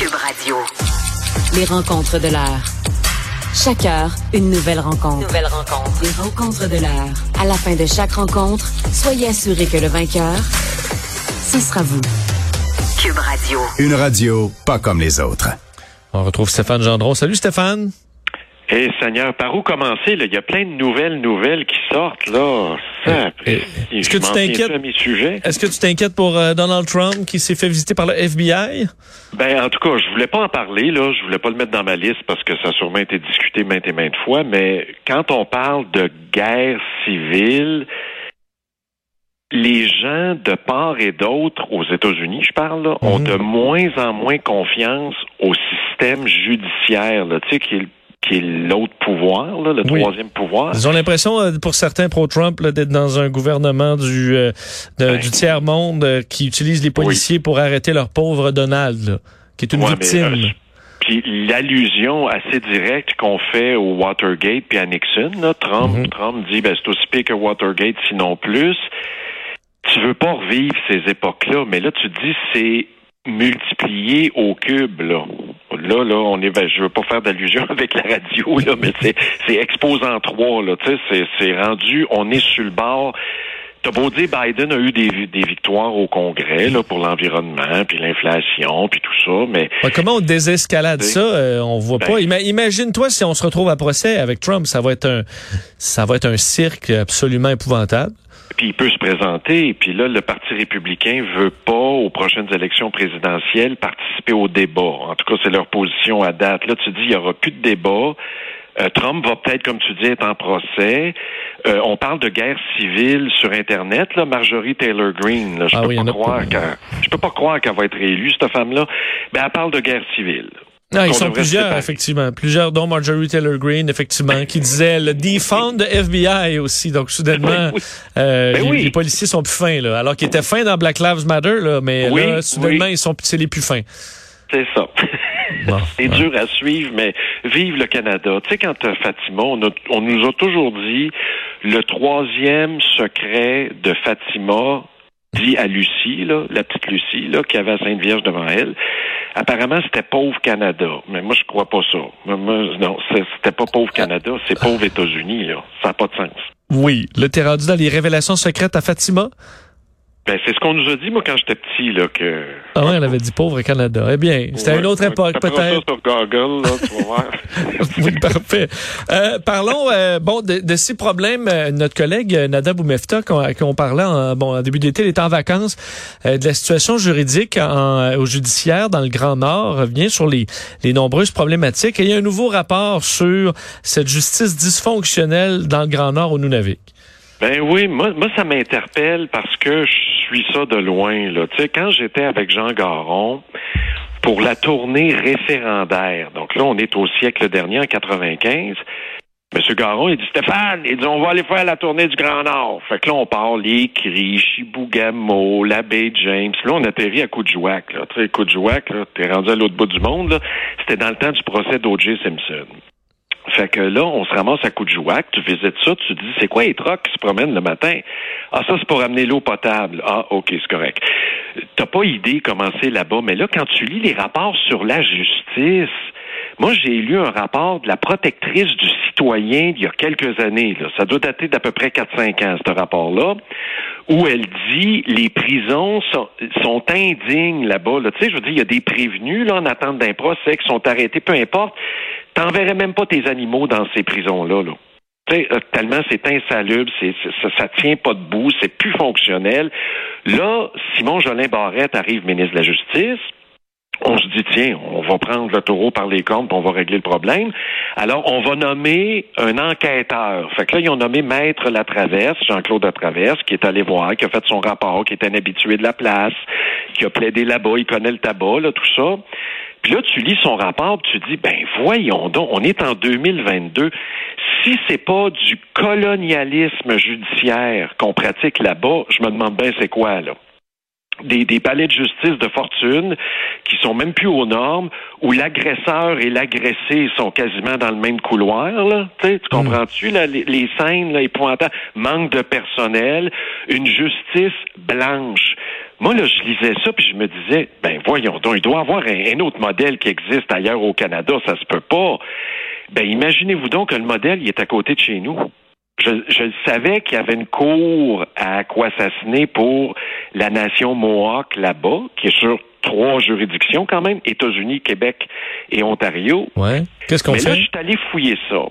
Cube Radio. Les rencontres de l'heure. Chaque heure, une nouvelle rencontre. Les rencontres de l'heure. À la fin de chaque rencontre, soyez assurés que le vainqueur, ce sera vous. Cube Radio. Une radio pas comme les autres. On retrouve Stéphane Gendron. Salut Stéphane. Seigneur, par où commencer? Là? Il y a plein de nouvelles qui sortent. Là. Est-ce que tu t'inquiètes? Est-ce que tu t'inquiètes pour Donald Trump qui s'est fait visiter par le FBI? En tout cas, je voulais pas en parler. Là. Je voulais pas le mettre dans ma liste parce que ça a sûrement été discuté maintes et maintes fois. Mais quand on parle de guerre civile, les gens de part et d'autre, aux États-Unis, je parle, là, ont de moins en moins confiance au système judiciaire, là, tu sais, qui est l'autre pouvoir, là, le troisième pouvoir. Ils ont l'impression, pour certains pro-Trump, là, d'être dans un gouvernement du tiers-monde qui utilise les policiers pour arrêter leur pauvre Donald, là, qui est une victime. Puis l'allusion assez directe qu'on fait au Watergate puis à Nixon, là, Trump dit c'est aussi pire que Watergate, sinon plus. Tu veux pas revivre ces époques-là, mais là, tu dis c'est multiplié au cube, là. Là, on est, je veux pas faire d'allusion avec la radio, là, mais c'est exposant 3, là, tu sais, c'est rendu, on est sur le bord. T'as beau dire, Biden a eu des victoires au Congrès, là, pour l'environnement, puis l'inflation, puis tout ça, mais... comment on désescalade ça? On voit pas. Imagine-toi si on se retrouve à procès avec Trump, ça va être un cirque absolument épouvantable. Puis il peut se présenter, puis là, le Parti républicain veut pas, aux prochaines élections présidentielles, participer au débat. En tout cas, c'est leur position à date. Là, tu dis, il y aura plus de débat. Trump va peut-être, comme tu dis, être en procès. On parle de guerre civile sur Internet, là, Marjorie Taylor Greene. Là, je peux pas croire qu'elle va être réélue, cette femme-là. Elle parle de guerre civile. Non, ils sont plusieurs, effectivement. Plusieurs, dont Marjorie Taylor Greene, effectivement, qui disait le defund de FBI aussi. Donc, soudainement, les policiers sont plus fins, là. Alors qu'ils étaient fins dans Black Lives Matter, là, mais là, soudainement, c'est les plus fins. C'est ça. C'est dur à suivre, mais vive le Canada. Tu sais, quand Fatima, on nous a toujours dit le troisième secret de Fatima, dit à Lucie, là, la petite Lucie, là, qui avait la Sainte Vierge devant elle. Apparemment, c'était pauvre Canada. Mais moi, je crois pas ça. Non, c'était pas pauvre Canada, c'est pauvre États-Unis, là. Ça n'a pas de sens. Oui. Là, t'es rendu dans les révélations secrètes à Fatima? C'est ce qu'on nous a dit, moi, quand j'étais petit, là, que... Ah ouais, elle avait dit pauvre Canada. Eh bien, c'était une autre époque, peut-être. Ça sur Google, là, tu vas voir. Oui, parfait. Parlons, de ces problèmes. Notre collègue Nada Boumefta, qu'on parlait en début d'été, elle était en vacances, de la situation juridique au judiciaire dans le Grand Nord, revient sur les nombreuses problématiques. Et il y a un nouveau rapport sur cette justice dysfonctionnelle dans le Grand Nord au Nunavik. Oui, moi ça m'interpelle parce que je suis ça de loin, là. Tu sais, quand j'étais avec Jean Garon pour la tournée référendaire, donc là, on est au siècle dernier, en 95, M. Garon, il dit, Stéphane, on va aller faire la tournée du Grand Nord. Fait que là, on part les Cris, Chibougamau, la baie James. Là, on atterrit à Coudjouac, là. Tu sais, Coudjouac, là, t'es rendu à l'autre bout du monde, là. C'était dans le temps du procès d'O.J. Simpson. Fait que là, on se ramasse à Coudjouac, tu visites ça, tu te dis, c'est quoi les trucks qui se promènent le matin? Ah, ça, c'est pour amener l'eau potable. Ah, OK, c'est correct. T'as pas idée comment c'est là-bas, mais là, quand tu lis les rapports sur la justice, moi, j'ai lu un rapport de la protectrice du citoyen d'il y a quelques années, là. Ça doit dater d'à peu près 4-5 ans, ce rapport-là, où elle dit, les prisons sont indignes là-bas, là. Tu sais, je veux dire, il y a des prévenus, là, en attente d'un procès, qui sont arrêtés, peu importe. T'enverrais même pas tes animaux dans ces prisons-là, là. Tu sais, tellement c'est insalubre, ça tient pas debout, c'est plus fonctionnel. Là, Simon Jolin Barrette arrive ministre de la Justice. On se dit, tiens, on va prendre le taureau par les cornes puis on va régler le problème. Alors, on va nommer un enquêteur. Fait que là, ils ont nommé Maître Latraverse, Jean-Claude Latraverse, qui est allé voir, qui a fait son rapport, qui est un habitué de la place, qui a plaidé là-bas, il connaît le tabac, là, tout ça. Puis là, tu lis son rapport, tu dis, voyons donc, on est en 2022. Si c'est pas du colonialisme judiciaire qu'on pratique là-bas, je me demande bien c'est quoi, là. Des palais de justice de fortune qui sont même plus aux normes, où l'agresseur et l'agressé sont quasiment dans le même couloir, là. Tu comprends-tu, là, les scènes, là, épouvantables, manque de personnel, une justice blanche. Moi, là, je lisais ça, puis je me disais, ben voyons donc, il doit y avoir un autre modèle qui existe ailleurs au Canada, ça se peut pas. Ben imaginez-vous donc que le modèle, il est à côté de chez nous. Je savais qu'il y avait une cour à Akwesasne pour la nation Mohawk là-bas, qui est sur 3 juridictions quand même, États-Unis, Québec et Ontario. Ouais. Qu'est-ce qu'on fait? Mais là, je suis allé fouiller ça.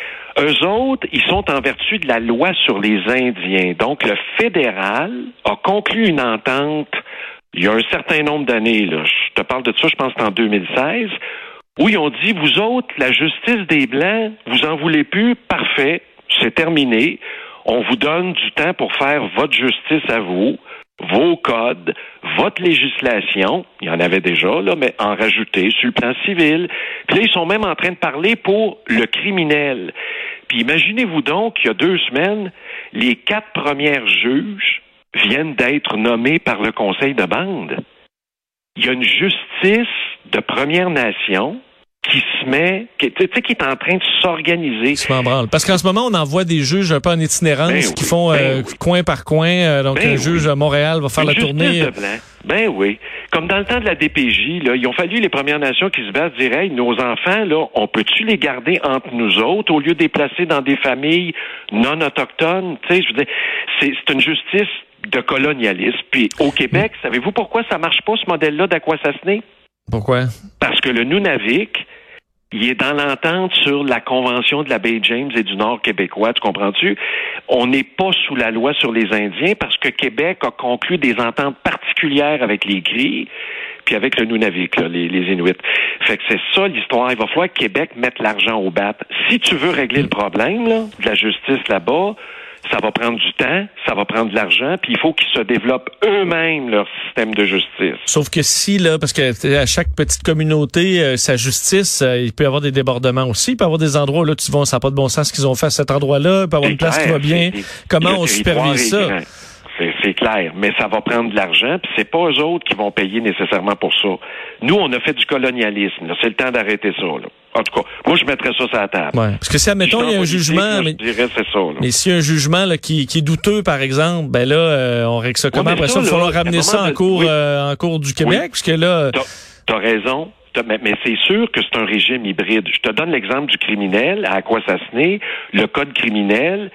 Eux autres, ils sont en vertu de la loi sur les Indiens. Donc, le fédéral a conclu une entente il y a un certain nombre d'années. Là. Je te parle de ça, je pense que c'est en 2016, où ils ont dit, vous autres, la justice des Blancs, vous en voulez plus, parfait, c'est terminé. On vous donne du temps pour faire votre justice à vous, vos codes, votre législation, il y en avait déjà, là, mais en rajouter sur le plan civil. Puis là, ils sont même en train de parler pour le criminel. Puis imaginez-vous donc, il y a 2 semaines, les 4 premières juges viennent d'être nommés par le conseil de bande. Il y a une justice de Première Nation qui se met, qui est en train de s'organiser. Parce qu'en ce moment, on envoie des juges un peu en itinérance qui font coin par coin. Donc, un juge à Montréal va faire la tournée. De blanc. Ben oui. Comme dans le temps de la DPJ, là, ils ont fallu les Premières Nations qui se battent, dire, hey, nos enfants, là, on peut-tu les garder entre nous autres au lieu de les placer dans des familles non autochtones? Tu sais, je veux dire, c'est une justice de colonialisme. Puis, au Québec, savez-vous pourquoi ça marche pas, ce modèle-là d'Akwesasne? Pourquoi? Parce que le Nunavik, il est dans l'entente sur la Convention de la baie James et du Nord québécois, tu comprends-tu? On n'est pas sous la loi sur les Indiens parce que Québec a conclu des ententes particulières avec les Cris puis avec le Nunavik, là, les Inuits. Fait que c'est ça l'histoire. Il va falloir que Québec mette l'argent au bat. Si tu veux régler le problème là, de la justice là-bas, ça va prendre du temps, ça va prendre de l'argent, puis il faut qu'ils se développent eux-mêmes leur système de justice. Sauf que si, là, parce que à chaque petite communauté, sa justice, il peut y avoir des débordements aussi. Il peut y avoir des endroits où là, tu vas, ça n'a pas de bon sens ce qu'ils ont fait à cet endroit-là. Il peut y avoir une place qui va bien. Comment on supervise ça? C'est clair, mais ça va prendre de l'argent, puis c'est pas eux autres qui vont payer nécessairement pour ça. Nous, on a fait du colonialisme. Là. C'est le temps d'arrêter ça. Là. En tout cas, moi, je mettrais ça sur la table. Ouais. Parce que si, admettons, il y a un jugement... Je dirais c'est ça. Là. Mais s'il y a un jugement là, qui est douteux, par exemple, ben là, on règle ça comment? Après ça, il va falloir ramener ça en cours du Québec, puisque là... T'as raison. Mais c'est sûr que c'est un régime hybride. Je te donne l'exemple du criminel à Akwesasne. Le code criminel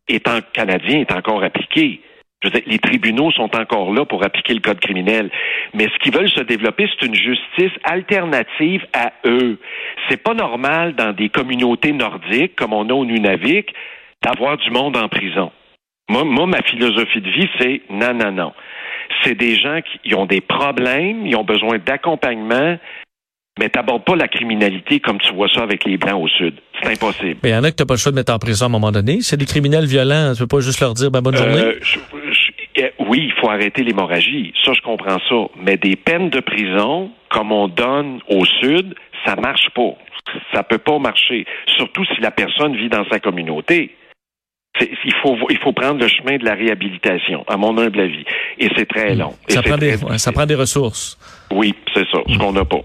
canadien est encore appliqué. Je veux dire, les tribunaux sont encore là pour appliquer le code criminel. Mais ce qu'ils veulent se développer, c'est une justice alternative à eux. C'est pas normal dans des communautés nordiques, comme on a au Nunavik, d'avoir du monde en prison. Moi, ma philosophie de vie, c'est non. C'est des gens qui ont des problèmes, ils ont besoin d'accompagnement, mais t'abordes pas la criminalité comme tu vois ça avec les Blancs au Sud. C'est impossible. Mais il y en a que t'as pas le choix de mettre en prison à un moment donné. C'est des criminels violents, tu peux pas juste leur dire bonne journée? Oui, il faut arrêter l'hémorragie. Ça, je comprends ça. Mais des peines de prison, comme on donne au Sud, ça marche pas. Ça peut pas marcher. Surtout si la personne vit dans sa communauté. Il faut prendre le chemin de la réhabilitation, à mon humble avis. Et c'est très long. Ça prend des ressources. Oui, c'est ça, ce qu'on n'a pas.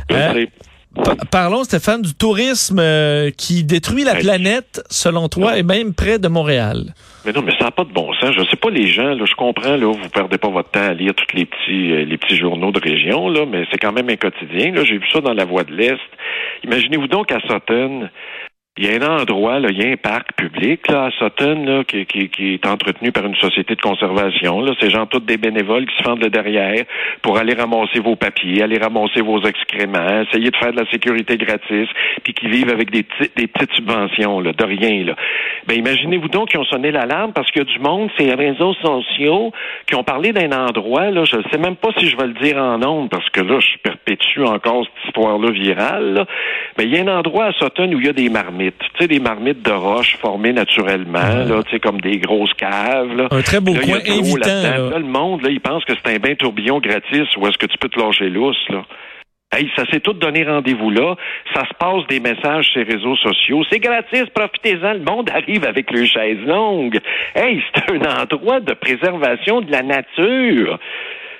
Parlons, Stéphane, du tourisme qui détruit la planète, selon toi, et même près de Montréal. Mais non, mais ça n'a pas de bon sens. Je sais pas les gens, là, je comprends, là, vous perdez pas votre temps à lire tous les petits journaux de région, là, mais c'est quand même un quotidien. Là, j'ai vu ça dans la Voix de l'Est. Imaginez-vous donc à Sutton. Il y a un endroit, là, il y a un parc public là, à Sutton là, qui est entretenu par une société de conservation. Là. C'est gens tous des bénévoles qui se fendent le derrière pour aller ramasser vos papiers, aller ramasser vos excréments, essayer de faire de la sécurité gratis, puis qui vivent avec des petites subventions, là, de rien. Là. Ben imaginez-vous donc qu'ils ont sonné l'alarme parce qu'il y a du monde, ces réseaux sociaux, qui ont parlé d'un endroit, là, je ne sais même pas si je vais le dire en ondes, parce que là, je perpétue encore cette histoire-là virale. Là. Ben, il y a un endroit à Sutton où il y a des marmites. Tu sais, des marmites de roche formées naturellement, là, tu sais, comme des grosses caves. Là. Un très beau coin invitant. Là, le monde, là, il pense que c'est un bain tourbillon gratis ou est-ce que tu peux te lâcher lousse, là. Hey, ça s'est tout donné rendez-vous là. Ça se passe des messages sur les réseaux sociaux. C'est gratis, profitez-en. Le monde arrive avec leurs chaises longues. Hey, c'est un endroit de préservation de la nature.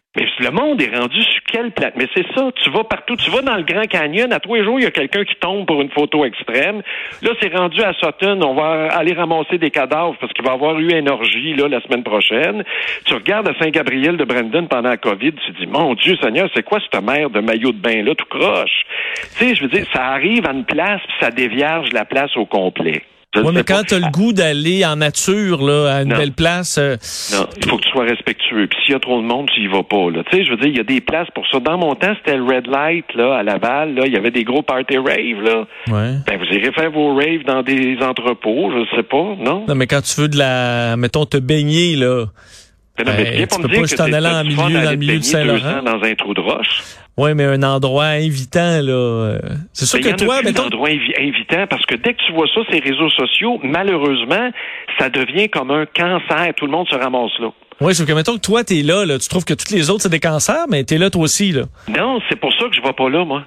Mais le monde est rendu sur quelle planète? Mais c'est ça, tu vas partout, tu vas dans le Grand Canyon, à tous les jours, il y a quelqu'un qui tombe pour une photo extrême. Là, c'est rendu à Sutton, on va aller ramasser des cadavres parce qu'il va y avoir eu une orgie, là, la semaine prochaine. Tu regardes à Saint-Gabriel de Brandon pendant la COVID, tu te dis, mon Dieu Seigneur, c'est quoi cette mer de maillot de bain-là, tout croche? Tu sais, je veux dire, ça arrive à une place, puis ça dévierge la place au complet. Oui, mais quand tu as le goût d'aller en nature, là, à une belle place... Non, il faut que tu sois respectueux. Puis s'il y a trop de monde, tu y vas pas, là. Tu sais, je veux dire, il y a des places pour ça. Dans mon temps, c'était le Red Light, là, à Laval, là. Il y avait des gros party raves, là. Ouais. Ben, vous irez faire vos raves dans des entrepôts, je sais pas, non? Non, mais quand tu veux mettons, te baigner, là... Non, mais tu peux pas juste en aller dans le milieu de Saint-Laurent. Dans un trou de roche. Oui, mais un endroit invitant, là. C'est sûr que toi, mettons. Un endroit invitant, parce que dès que tu vois ça, ces réseaux sociaux, malheureusement, ça devient comme un cancer. Tout le monde se ramasse là. Oui, sauf que mettons que toi, t'es là, tu trouves que tous les autres, c'est des cancers, mais t'es là toi aussi, là. Non, c'est pour ça que je vais pas là, moi.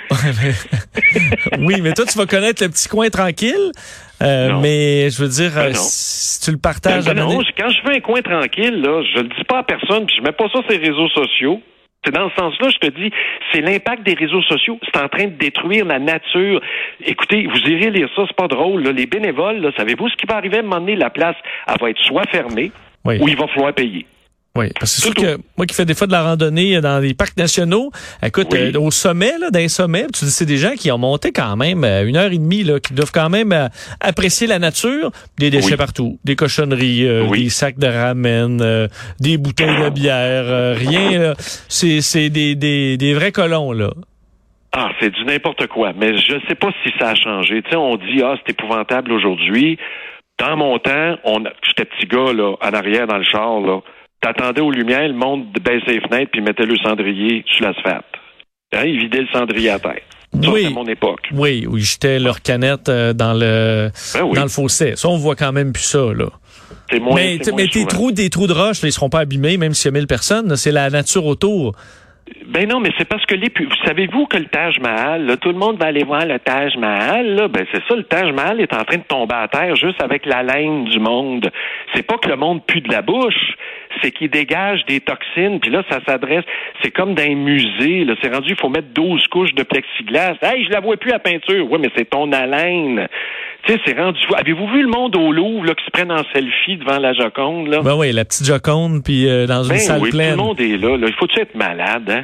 Oui, mais toi, tu vas connaître le petit coin tranquille. Mais je veux dire, si tu le partages... Non, quand je fais un coin tranquille, là, je le dis pas à personne, puis je mets pas ça sur les réseaux sociaux. C'est dans ce sens-là, je te dis, c'est l'impact des réseaux sociaux. C'est en train de détruire la nature. Écoutez, vous irez lire ça, c'est pas drôle, là. Les bénévoles, là, savez-vous ce qui va arriver à un moment donné? La place, elle va être soit fermée, ou il va falloir payer. Oui, parce que c'est sûr que moi qui fais des fois de la randonnée dans les parcs nationaux, écoute, au sommet, là, d'un sommet, tu dis, c'est des gens qui ont monté quand même 1h30, là, qui doivent quand même apprécier la nature, des déchets partout, des cochonneries, des sacs de ramen, des bouteilles de bière, rien, là. C'est des vrais colons, là. Ah, c'est du n'importe quoi, mais je sais pas si ça a changé. Tu sais, on dit, c'est épouvantable aujourd'hui. Dans mon temps, j'étais petit gars, là, en arrière dans le char, là. T'attendais aux lumières, le monde baissait les fenêtres puis mettait le cendrier sur l'asphalte. Hein, ils vidaient le cendrier à terre. Ça, c'est mon époque. Oui, ils jetaient leur canette dans le fossé. Ça, on voit quand même plus ça, là. C'est moins, mais des trous de roche, là, ils seront pas abîmés, même s'il y a 1000 personnes. Là, c'est la nature autour. Ben non, mais c'est parce que savez-vous que le Taj Mahal, là, tout le monde va aller voir le Taj Mahal, là, ben c'est ça, le Taj Mahal est en train de tomber à terre juste avec la laine du monde. C'est pas que le monde pue de la bouche, c'est qu'il dégage des toxines, puis là, ça s'adresse, c'est comme dans un musée, là, c'est rendu, il faut mettre 12 couches de plexiglas. Hey, je la vois plus à peinture. Oui, mais c'est ton haleine. Tu sais, c'est rendu fou. Avez-vous vu le monde au Louvre, là, qui se prennent en selfie devant la Joconde, là? Ben oui, la petite Joconde, puis dans une salle pleine. Tout le monde est là. Il faut-tu être malade, hein?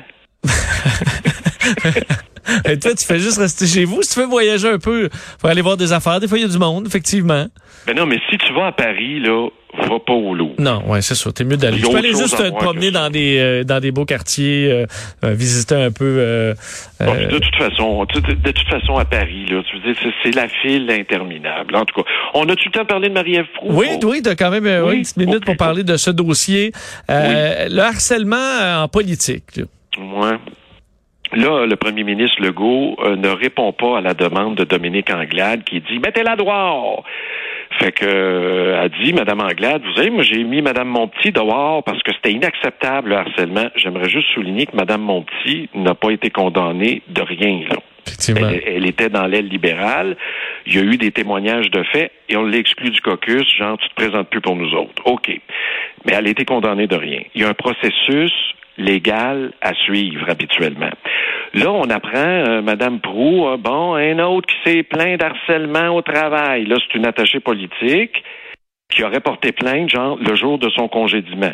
Et toi, tu fais juste rester chez vous. Si tu veux voyager un peu, faut aller voir des affaires. Des fois, il y a du monde, effectivement. Ben non, mais si tu vas à Paris, là, va pas au Louvre. Non, ouais, c'est ça. T'es mieux d'aller. Tu peux aller juste te promener dans des beaux quartiers, visiter un peu. De toute façon, à Paris, là, tu veux dire, c'est la file interminable. En tout cas, on a-tu le temps de parler de Marie-Ève Proulx? Oui, t'as quand même une petite minute pour parler de ce dossier. Le harcèlement en politique. Ouais. Là, le premier ministre Legault ne répond pas à la demande de Dominique Anglade qui dit « Mettez-la dehors ». Fait que a dit Madame Anglade, vous savez, moi j'ai mis Madame Montpetit dehors parce que c'était inacceptable le harcèlement. J'aimerais juste souligner que Madame Montpetit n'a pas été condamnée de rien, là. Effectivement. Elle était dans l'aile libérale. Il y a eu des témoignages de fait et on l'a exclu du caucus, genre tu te présentes plus pour nous autres. OK. Mais elle a été condamnée de rien. Il y a un processus légal à suivre habituellement. Là, on apprend, Madame Proulx, un autre qui s'est plaint d'harcèlement au travail. Là, c'est une attachée politique qui aurait porté plainte, genre, le jour de son congédiement.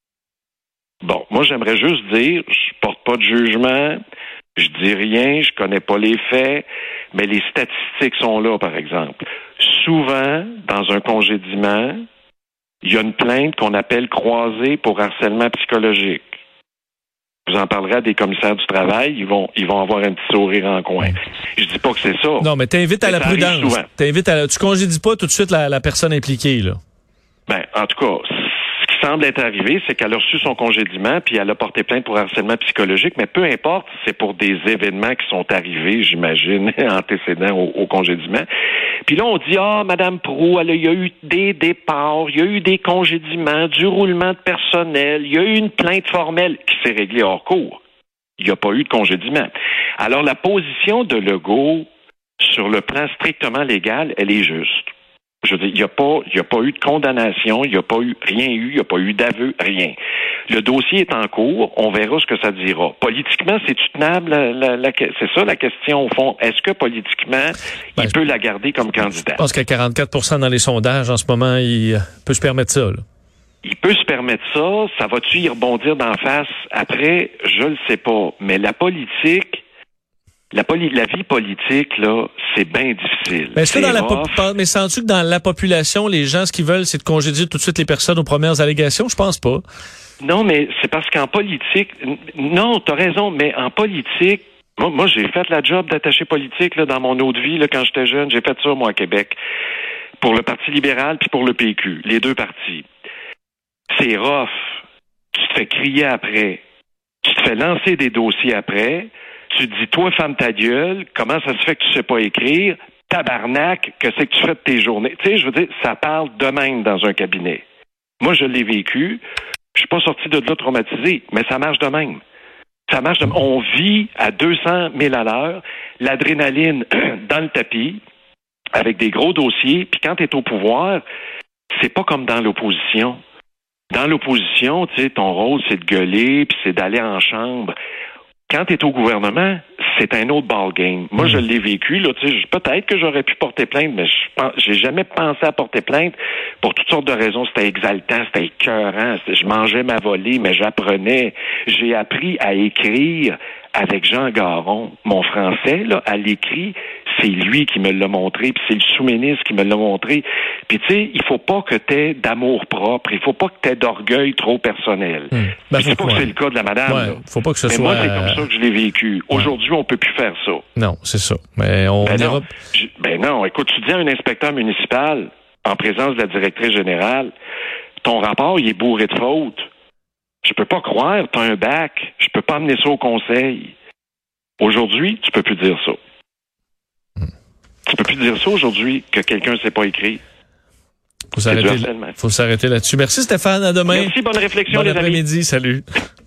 Bon, moi, j'aimerais juste dire, je porte pas de jugement, je dis rien, je connais pas les faits, mais les statistiques sont là, par exemple. Souvent, dans un congédiement, il y a une plainte qu'on appelle croisée pour harcèlement psychologique. Vous en parlerez à des commissaires du travail, ils vont avoir un petit sourire en coin. Je dis pas que c'est ça. Non, mais t'invites à la prudence. Tu congédies pas tout de suite la personne impliquée, là. Ben, en tout cas, ce qui semble être arrivé, c'est qu'elle a reçu son congédiement, puis elle a porté plainte pour harcèlement psychologique, mais peu importe, c'est pour des événements qui sont arrivés, j'imagine, antécédents au congédiement. Puis là, on dit, Madame Proulx, il y a eu des départs, il y a eu des congédiements, du roulement de personnel, il y a eu une plainte formelle qui s'est réglée hors cours. Il n'y a pas eu de congédiement. Alors, la position de Legault, sur le plan strictement légal, elle est juste. Je veux dire, il n'y a pas eu de condamnation, il n'y a pas eu rien eu, il n'y a pas eu d'aveu, rien. Le dossier est en cours, on verra ce que ça dira. Politiquement, c'est-tu tenable? C'est ça la question au fond. Est-ce que politiquement, il peut la garder comme candidat? Je pense qu'à 44% dans les sondages en ce moment, il peut se permettre ça, là. Il peut se permettre ça. Ça va-tu y rebondir d'en face après? Je le sais pas. Mais la politique, la vie politique, là, c'est bien difficile. Mais est-ce que mais sens-tu que dans la population, les gens, ce qu'ils veulent, c'est de congédier tout de suite les personnes aux premières allégations? Je pense pas. Non, mais c'est parce qu'en politique, non, t'as raison, mais en politique, moi j'ai fait la job d'attaché politique, là, dans mon autre vie, là, quand j'étais jeune. J'ai fait ça, moi, à Québec. Pour le Parti libéral puis pour le PQ. Les deux partis. C'est rough. Tu te fais crier après. Tu te fais lancer des dossiers après. Tu te dis, toi, femme ta gueule, comment ça se fait que tu sais pas écrire? Tabarnak, que c'est que tu fais de tes journées? Tu sais, je veux dire, ça parle de même dans un cabinet. Moi, je l'ai vécu. Je suis pas sorti de là traumatisé, mais ça marche de même. Ça marche de même. On vit à 200 000 à l'heure, l'adrénaline dans le tapis, avec des gros dossiers, puis quand tu es au pouvoir, c'est pas comme dans l'opposition. Dans l'opposition, tu sais, ton rôle, c'est de gueuler, puis c'est d'aller en chambre. Quand tu es au gouvernement, c'est un autre ballgame. Moi, je l'ai vécu, là, tu sais, peut-être que j'aurais pu porter plainte, mais j'ai jamais pensé à porter plainte pour toutes sortes de raisons. C'était exaltant, c'était écœurant, je mangeais ma volée, mais j'apprenais. J'ai appris à écrire avec Jean Garon. Mon français, là, à l'écrit, c'est lui qui me l'a montré, puis c'est le sous-ministre qui me l'a montré. Puis tu sais, il faut pas que t'aies d'amour propre, il faut pas que t'aies d'orgueil trop personnel. Je dis pas que c'est le cas de la madame. Ouais, là. Faut pas que ce mais soit. Moi, c'est comme ça que je l'ai vécu. Aujourd'hui, on peut plus faire ça. Non, c'est ça. Mais on ira. Non, écoute, tu dis à un inspecteur municipal, en présence de la directrice générale, ton rapport, il est bourré de fautes. Je peux pas croire, t'as un bac, je peux pas amener ça au conseil. Aujourd'hui, tu peux plus dire ça. Tu peux plus dire ça aujourd'hui que quelqu'un ne sait pas écrire. Faut s'arrêter là-dessus. Merci Stéphane, à demain. Merci, bonne réflexion bon les amis. après-midi, salut.